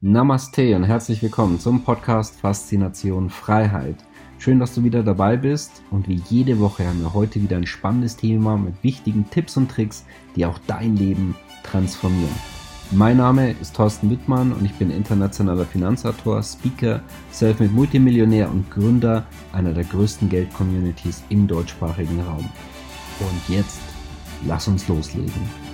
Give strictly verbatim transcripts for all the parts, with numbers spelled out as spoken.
Namaste und herzlich willkommen zum Podcast Faszination Freiheit. Schön, dass du wieder dabei bist und wie jede Woche haben wir heute wieder ein spannendes Thema mit wichtigen Tipps und Tricks, die auch dein Leben transformieren. Mein Name ist Thorsten Wittmann und ich bin internationaler Finanzautor, Speaker, Selfmade Multimillionär und Gründer einer der größten Geld-Communities im deutschsprachigen Raum. Und jetzt, lass uns loslegen.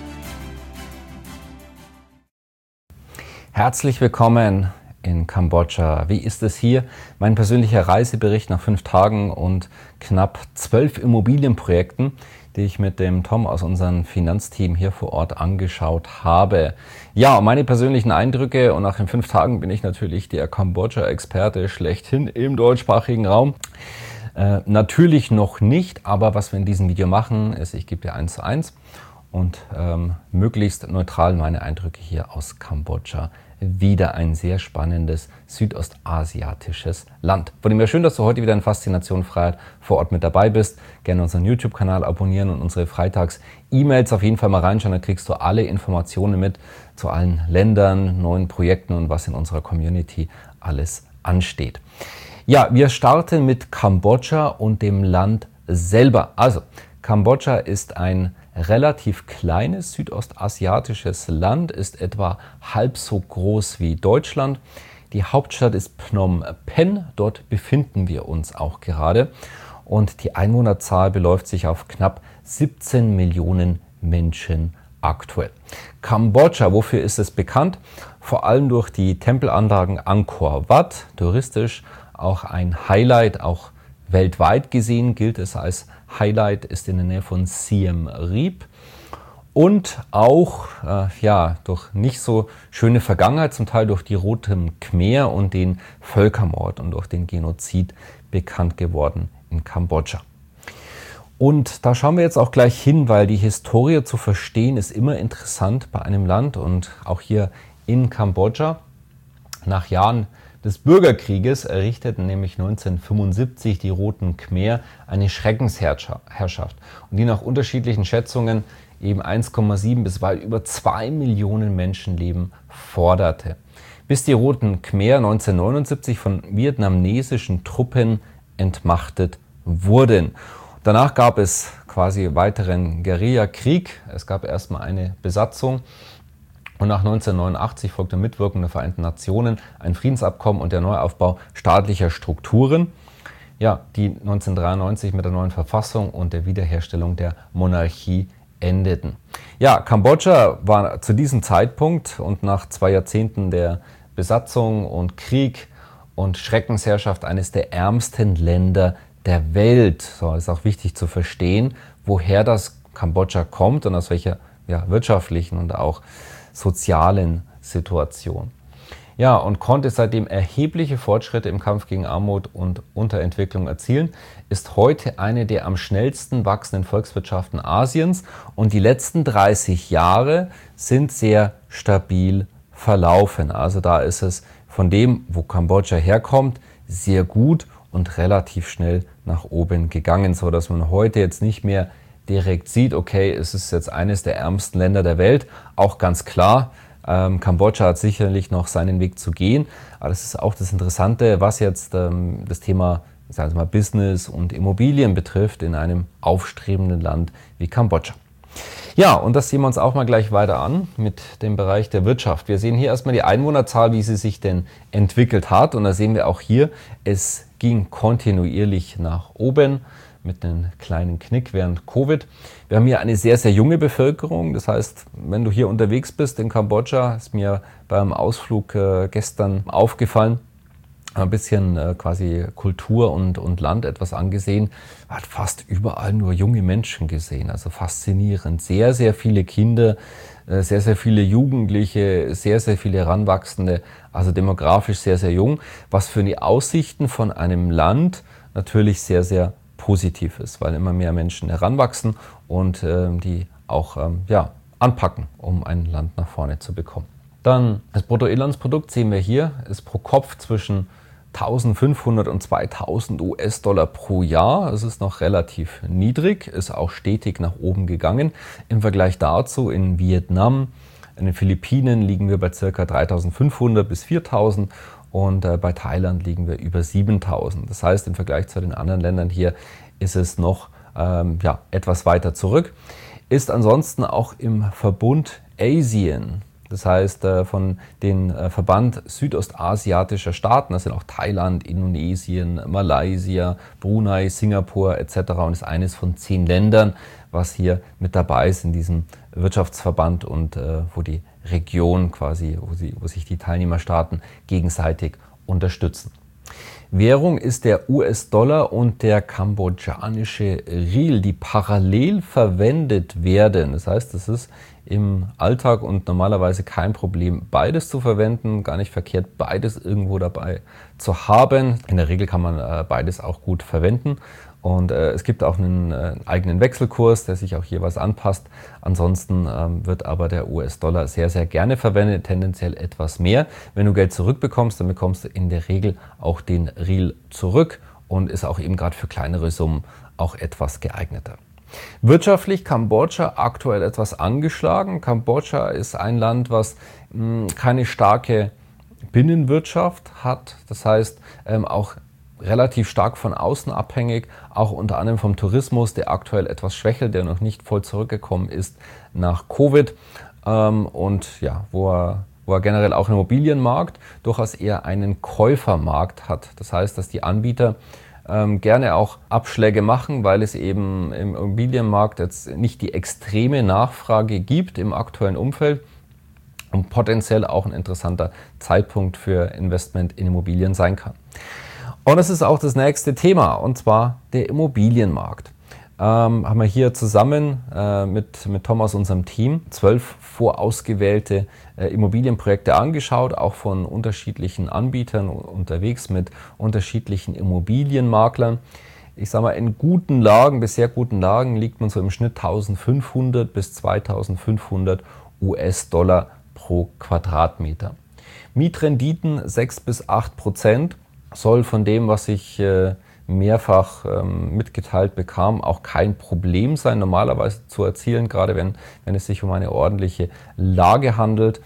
Herzlich willkommen in Kambodscha. Wie ist es hier? Mein persönlicher Reisebericht nach fünf Tagen und knapp zwölf Immobilienprojekten, die ich mit dem Tom aus unserem Finanzteam hier vor Ort angeschaut habe. Ja, meine persönlichen Eindrücke, und nach den fünf Tagen bin ich natürlich der Kambodscha-Experte schlechthin im deutschsprachigen Raum. Äh, natürlich noch nicht, aber was wir in diesem Video machen, ist, ich gebe dir eins zu eins und ähm, möglichst neutral meine Eindrücke hier aus Kambodscha. Wieder ein sehr spannendes südostasiatisches Land. Von dem her schön, dass du heute wieder in Faszination Freiheit vor Ort mit dabei bist. Gerne unseren YouTube-Kanal abonnieren und unsere Freitags-E-Mails auf jeden Fall mal reinschauen. Dann kriegst du alle Informationen mit zu allen Ländern, neuen Projekten und was in unserer Community alles ansteht. Ja, wir starten mit Kambodscha und dem Land selber. Also, Kambodscha ist ein relativ kleines südostasiatisches Land, ist etwa halb so groß wie Deutschland. Die Hauptstadt ist Phnom Penh, dort befinden wir uns auch gerade. Und die Einwohnerzahl beläuft sich auf knapp siebzehn Millionen Menschen aktuell. Kambodscha, wofür ist es bekannt? Vor allem durch die Tempelanlagen Angkor Wat, touristisch auch ein Highlight, auch weltweit gesehen gilt es als Highlight, ist in der Nähe von Siem Reap und auch äh, ja, durch nicht so schöne Vergangenheit, zum Teil durch die Roten Khmer und den Völkermord und durch den Genozid bekannt geworden in Kambodscha. Und da schauen wir jetzt auch gleich hin, weil die Historie zu verstehen ist immer interessant bei einem Land und auch hier in Kambodscha. Nach Jahren des Bürgerkrieges errichteten nämlich neunzehnhundertfünfundsiebzig die Roten Khmer eine Schreckensherrschaft und die nach unterschiedlichen Schätzungen eben eins Komma sieben bis weit über zwei Millionen Menschenleben forderte. Bis die Roten Khmer neunzehnhundertneunundsiebzig von vietnamesischen Truppen entmachtet wurden. Danach gab es quasi weiteren Guerillakrieg. Es gab erstmal eine Besatzung. Und nach neunzehnhundertneunundachtzig folgte Mitwirkung der Vereinten Nationen ein Friedensabkommen und der Neuaufbau staatlicher Strukturen, ja, die neunzehnhundertdreiundneunzig mit der neuen Verfassung und der Wiederherstellung der Monarchie endeten. Ja, Kambodscha war zu diesem Zeitpunkt und nach zwei Jahrzehnten der Besatzung und Krieg und Schreckensherrschaft eines der ärmsten Länder der Welt. So ist auch wichtig zu verstehen, woher das Kambodscha kommt und aus welcher ja, wirtschaftlichen und auch sozialen Situation. Ja, und konnte seitdem erhebliche Fortschritte im Kampf gegen Armut und Unterentwicklung erzielen, ist heute eine der am schnellsten wachsenden Volkswirtschaften Asiens und die letzten dreißig Jahre sind sehr stabil verlaufen. Also da ist es von dem, wo Kambodscha herkommt, sehr gut und relativ schnell nach oben gegangen, so dass man heute jetzt nicht mehr direkt sieht, okay, es ist jetzt eines der ärmsten Länder der Welt, auch ganz klar. Ähm, Kambodscha hat sicherlich noch seinen Weg zu gehen, aber das ist auch das Interessante, was jetzt ähm, das Thema sagen wir mal, Business und Immobilien betrifft in einem aufstrebenden Land wie Kambodscha. Ja, und das sehen wir uns auch mal gleich weiter an mit dem Bereich der Wirtschaft. Wir sehen hier erstmal die Einwohnerzahl, wie sie sich denn entwickelt hat, und da sehen wir auch hier, es ging kontinuierlich nach oben mit einem kleinen Knick während Covid. Wir haben hier eine sehr, sehr junge Bevölkerung. Das heißt, wenn du hier unterwegs bist in Kambodscha, ist mir beim Ausflug äh, gestern aufgefallen, ein bisschen äh, quasi Kultur und, und Land etwas angesehen, man hat fast überall nur junge Menschen gesehen. Also faszinierend. Sehr, sehr viele Kinder, äh, sehr, sehr viele Jugendliche, sehr, sehr viele Heranwachsende. Also demografisch sehr, sehr jung. Was für die Aussichten von einem Land natürlich sehr, sehr positiv ist, weil immer mehr Menschen heranwachsen und äh, die auch ähm, ja, anpacken, um ein Land nach vorne zu bekommen. Dann das Bruttoinlandsprodukt sehen wir hier, ist pro Kopf zwischen eintausendfünfhundert und zweitausend US-Dollar pro Jahr. Es ist noch relativ niedrig, ist auch stetig nach oben gegangen. Im Vergleich dazu in Vietnam, In den Philippinen liegen wir bei ca. dreitausendfünfhundert bis viertausend und äh, bei Thailand liegen wir über siebentausend. Das heißt, im Vergleich zu den anderen Ländern hier ist es noch ähm, ja, etwas weiter zurück. Ist ansonsten auch im Verbund ASEAN, das heißt äh, von den äh, Verband südostasiatischer Staaten, das sind auch Thailand, Indonesien, Malaysia, Brunei, Singapur et cetera und ist eines von zehn Ländern, was hier mit dabei ist in diesem Wirtschaftsverband und äh, wo die Region quasi, wo, sie, wo sich die Teilnehmerstaaten gegenseitig unterstützen. Währung ist der U S-Dollar und der kambodschanische Riel, die parallel verwendet werden. Das heißt, es ist im Alltag und normalerweise kein Problem, beides zu verwenden. Gar nicht verkehrt, beides irgendwo dabei zu haben. In der Regel kann man äh, beides auch gut verwenden. Und äh, es gibt auch einen äh, eigenen Wechselkurs, der sich auch jeweils anpasst. Ansonsten ähm, wird aber der U S-Dollar sehr, sehr gerne verwendet, tendenziell etwas mehr. Wenn du Geld zurückbekommst, dann bekommst du in der Regel auch den Riel zurück und ist auch eben gerade für kleinere Summen auch etwas geeigneter. Wirtschaftlich Kambodscha aktuell etwas angeschlagen. Kambodscha ist ein Land, was mh, keine starke Binnenwirtschaft hat. Das heißt, ähm, auch relativ stark von außen abhängig, auch unter anderem vom Tourismus, der aktuell etwas schwächelt, der noch nicht voll zurückgekommen ist nach Covid ähm, und ja, wo er, wo er generell auch im Immobilienmarkt durchaus eher einen Käufermarkt hat. Das heißt, dass die Anbieter ähm, gerne auch Abschläge machen, weil es eben im Immobilienmarkt jetzt nicht die extreme Nachfrage gibt im aktuellen Umfeld und potenziell auch ein interessanter Zeitpunkt für Investment in Immobilien sein kann. Und es ist auch das nächste Thema, und zwar der Immobilienmarkt. Ähm, haben wir hier zusammen äh, mit, mit Thomas, unserem Team, zwölf vorausgewählte äh, Immobilienprojekte angeschaut, auch von unterschiedlichen Anbietern unterwegs mit unterschiedlichen Immobilienmaklern. Ich sage mal, in guten Lagen, bis sehr guten Lagen liegt man so im Schnitt eintausendfünfhundert bis zweitausendfünfhundert U S-Dollar pro Quadratmeter. Mietrenditen sechs bis acht Prozent. Soll von dem, was ich äh, mehrfach ähm, mitgeteilt bekam, auch kein Problem sein, normalerweise zu erzielen, gerade wenn, wenn es sich um eine ordentliche Lage handelt.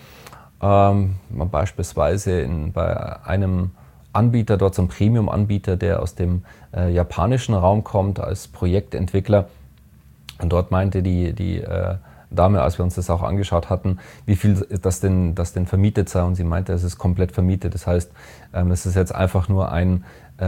Ähm, man beispielsweise in, bei einem Anbieter, dort so ein Premium-Anbieter, der aus dem äh, japanischen Raum kommt als Projektentwickler. Und dort meinte die, die äh, Dame, als wir uns das auch angeschaut hatten, wie viel das denn, das denn vermietet sei. Und sie meinte, es ist komplett vermietet. Das heißt, es ist jetzt einfach nur ein,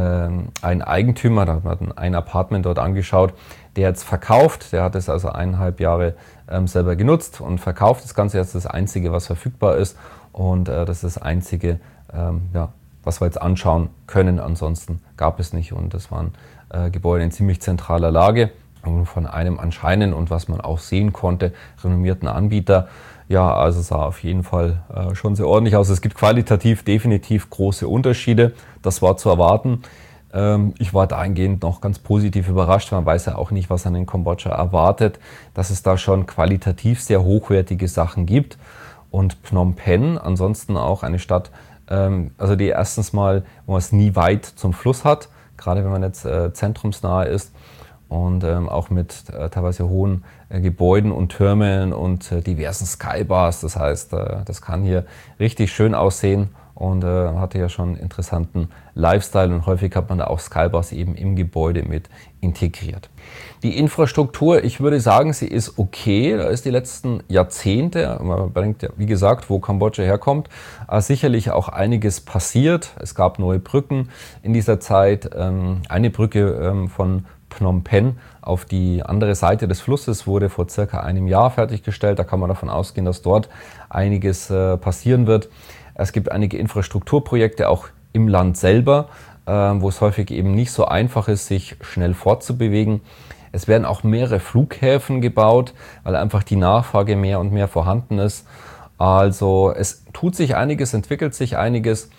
ein Eigentümer, da hat man ein Apartment dort angeschaut, der jetzt verkauft. Der hat es also eineinhalb Jahre selber genutzt und verkauft das Ganze. Jetzt das Einzige, was verfügbar ist. Und das ist das Einzige, ja, was wir jetzt anschauen können. Ansonsten gab es nicht. Und das waren Gebäude in ziemlich zentraler Lage. Von einem anscheinend und was man auch sehen konnte, renommierten Anbieter. Ja, also sah auf jeden Fall äh, schon sehr ordentlich aus. Es gibt qualitativ definitiv große Unterschiede. Das war zu erwarten. Ähm, ich war dahingehend noch ganz positiv überrascht. Man weiß ja auch nicht, was an den Kambodscha erwartet, dass es da schon qualitativ sehr hochwertige Sachen gibt. Und Phnom Penh, ansonsten auch eine Stadt, ähm, also die erstens mal, wo man es nie weit zum Fluss hat, gerade wenn man jetzt äh, zentrumsnahe ist. Und ähm, auch mit äh, teilweise hohen äh, Gebäuden und Türmen und äh, diversen Skybars. Das heißt, äh, das kann hier richtig schön aussehen und äh, hatte ja schon einen interessanten Lifestyle. Und häufig hat man da auch Skybars eben im Gebäude mit integriert. Die Infrastruktur, ich würde sagen, sie ist okay. Da ist die letzten Jahrzehnte, man bedenkt ja, wie gesagt, wo Kambodscha herkommt, äh, sicherlich auch einiges passiert. Es gab neue Brücken in dieser Zeit. Ähm, eine Brücke ähm, von Phnom Penh auf die andere Seite des Flusses wurde vor circa einem Jahr fertiggestellt. Da kann man davon ausgehen, dass dort einiges äh, passieren wird. Es gibt einige Infrastrukturprojekte auch im Land selber, äh, wo es häufig eben nicht so einfach ist, sich schnell fortzubewegen. Es werden auch mehrere Flughäfen gebaut, weil einfach die Nachfrage mehr und mehr vorhanden ist. Also es tut sich einiges, entwickelt sich einiges.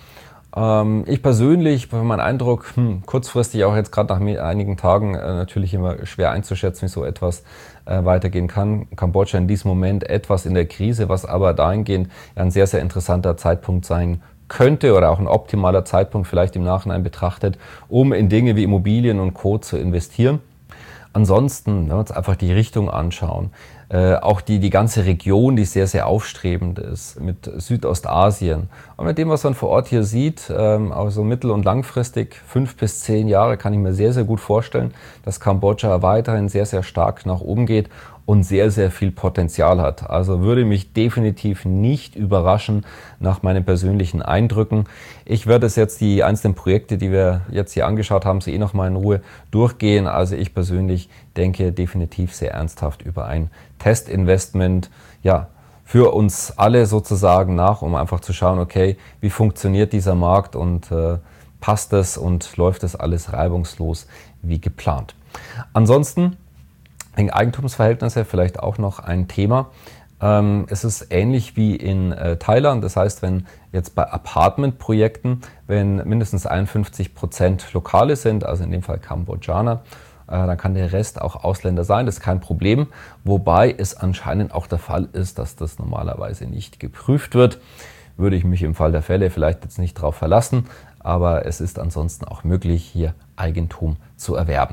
Ich persönlich, mein Eindruck, hm, kurzfristig auch jetzt gerade nach einigen Tagen äh, natürlich immer schwer einzuschätzen, wie so etwas äh, weitergehen kann. Kambodscha in diesem Moment etwas in der Krise, was aber dahingehend ein sehr, sehr interessanter Zeitpunkt sein könnte oder auch ein optimaler Zeitpunkt vielleicht im Nachhinein betrachtet, um in Dinge wie Immobilien und Co. zu investieren. Ansonsten, wenn wir uns einfach die Richtung anschauen, äh, auch die, die ganze Region, die sehr, sehr aufstrebend ist, mit Südostasien und mit dem, was man vor Ort hier sieht, ähm, also mittel- und langfristig, fünf bis zehn Jahre, kann ich mir sehr, sehr gut vorstellen, dass Kambodscha weiterhin sehr, sehr stark nach oben geht und sehr, sehr viel Potenzial hat. Also würde mich definitiv nicht überraschen nach meinen persönlichen Eindrücken. Ich werde es jetzt die einzelnen Projekte, die wir jetzt hier angeschaut haben, so eh noch mal in Ruhe durchgehen. Also ich persönlich denke definitiv sehr ernsthaft über ein Testinvestment, ja, für uns alle sozusagen nach, um einfach zu schauen, okay, wie funktioniert dieser Markt und äh, passt es und läuft es alles reibungslos wie geplant. Ansonsten wegen Eigentumsverhältnisse vielleicht auch noch ein Thema. Ähm, es ist ähnlich wie in äh, Thailand. Das heißt, wenn jetzt bei Apartmentprojekten, wenn mindestens einundfünfzig Prozent Lokale sind, also in dem Fall Kambodschaner, äh, dann kann der Rest auch Ausländer sein. Das ist kein Problem. Wobei es anscheinend auch der Fall ist, dass das normalerweise nicht geprüft wird. Würde ich mich im Fall der Fälle vielleicht jetzt nicht darauf verlassen. Aber es ist ansonsten auch möglich, hier Eigentum zu erwerben.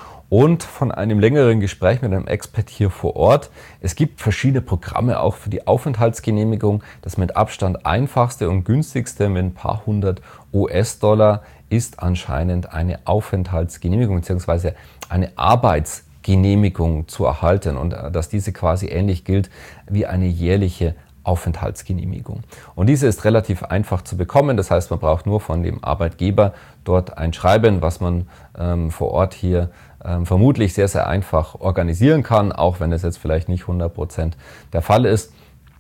Und von einem längeren Gespräch mit einem Expert hier vor Ort. Es gibt verschiedene Programme auch für die Aufenthaltsgenehmigung. Das mit Abstand einfachste und günstigste mit ein paar hundert U S-Dollar ist anscheinend eine Aufenthaltsgenehmigung bzw. eine Arbeitsgenehmigung zu erhalten und dass diese quasi ähnlich gilt wie eine jährliche Aufenthaltsgenehmigung. Und diese ist relativ einfach zu bekommen. Das heißt, man braucht nur von dem Arbeitgeber dort ein Schreiben, was man ähm, vor Ort hier ähm, vermutlich sehr, sehr einfach organisieren kann, auch wenn es jetzt vielleicht nicht hundert Prozent der Fall ist.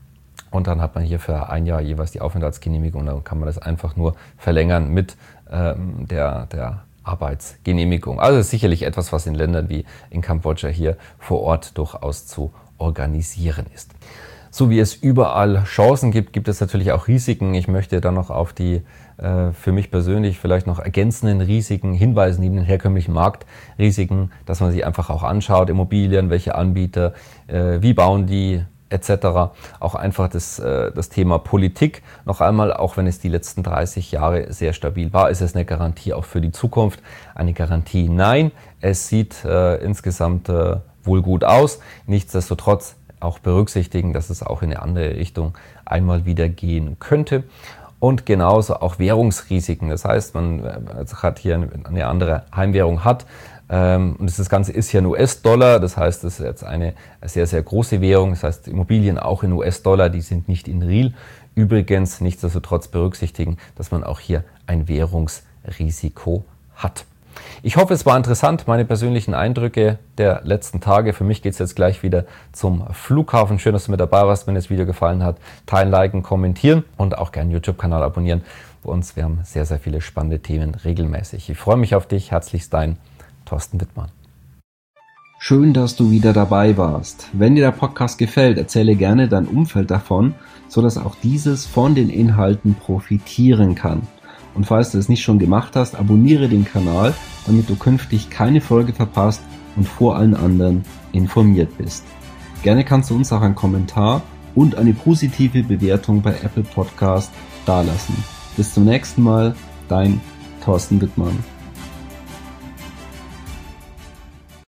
Und dann hat man hier für ein Jahr jeweils die Aufenthaltsgenehmigung und dann kann man das einfach nur verlängern mit ähm, der, der Arbeitsgenehmigung. Also ist sicherlich etwas, was in Ländern wie in Kambodscha hier vor Ort durchaus zu organisieren ist. So wie es überall Chancen gibt, gibt es natürlich auch Risiken. Ich möchte dann noch auf die äh, für mich persönlich vielleicht noch ergänzenden Risiken hinweisen, neben den herkömmlichen Marktrisiken, dass man sich einfach auch anschaut, Immobilien, welche Anbieter, äh, wie bauen die, et cetera. Auch einfach das, äh, das Thema Politik. Noch einmal, auch wenn es die letzten dreißig Jahre sehr stabil war, ist es eine Garantie auch für die Zukunft. Eine Garantie nein. Es sieht äh, insgesamt äh, wohl gut aus. Nichtsdestotrotz auch berücksichtigen, dass es auch in eine andere Richtung einmal wieder gehen könnte. Und genauso auch Währungsrisiken. Das heißt, man hat hier eine andere Heimwährung hat. Und das Ganze ist ja in U S-Dollar. Das heißt, das ist jetzt eine sehr, sehr große Währung. Das heißt, Immobilien auch in U S-Dollar, die sind nicht in Riel. Übrigens nichtsdestotrotz berücksichtigen, dass man auch hier ein Währungsrisiko hat. Ich hoffe, es war interessant, meine persönlichen Eindrücke der letzten Tage. Für mich geht es jetzt gleich wieder zum Flughafen. Schön, dass du mit dabei warst. Wenn dir das Video gefallen hat, teilen, liken, kommentieren und auch gerne den YouTube-Kanal abonnieren. Bei uns, wir haben sehr, sehr viele spannende Themen regelmäßig. Ich freue mich auf dich. Herzlichst dein Thorsten Wittmann. Schön, dass du wieder dabei warst. Wenn dir der Podcast gefällt, erzähle gerne dein Umfeld davon, sodass auch dieses von den Inhalten profitieren kann. Und falls du es nicht schon gemacht hast, abonniere den Kanal, damit du künftig keine Folge verpasst und vor allen anderen informiert bist. Gerne kannst du uns auch einen Kommentar und eine positive Bewertung bei Apple Podcast dalassen. Bis zum nächsten Mal, dein Thorsten Wittmann.